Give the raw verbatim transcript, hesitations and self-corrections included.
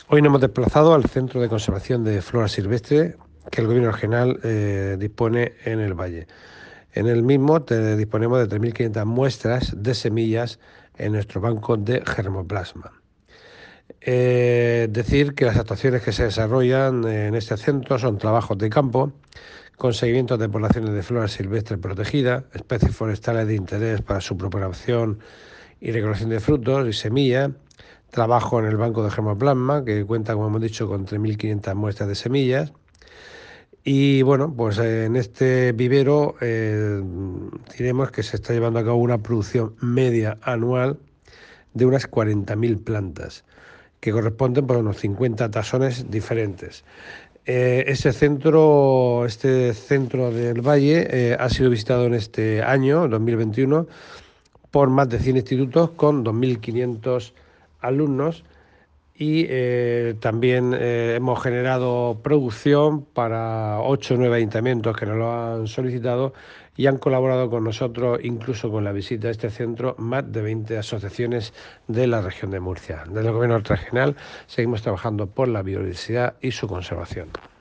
Hoy nos hemos desplazado al Centro de Conservación de Flora Silvestre que el Gobierno regional eh, dispone en el Valle. En el mismo te, disponemos de tres mil quinientas muestras de semillas en nuestro banco de germoplasma. Eh, decir que las actuaciones que se desarrollan en este centro son trabajos de campo, con seguimiento de poblaciones de flora silvestre protegida, especies forestales de interés para su propagación y recolección de frutos y semillas, trabajo en el banco de germoplasma, que cuenta, como hemos dicho, con tres mil quinientas muestras de semillas. Y bueno, pues en este vivero eh, diremos que se está llevando a cabo una producción media anual de unas cuarenta mil plantas, que corresponden por unos cincuenta tasones diferentes. Eh, ese centro, este centro del Valle eh, ha sido visitado en este año, dos mil veintiuno, por más de cien institutos con dos mil quinientos alumnos y eh, también eh, hemos generado producción para ocho o nueve ayuntamientos que nos lo han solicitado y han colaborado con nosotros, incluso con la visita a este centro, más de veinte asociaciones de la región de Murcia. Desde el Gobierno regional seguimos trabajando por la biodiversidad y su conservación.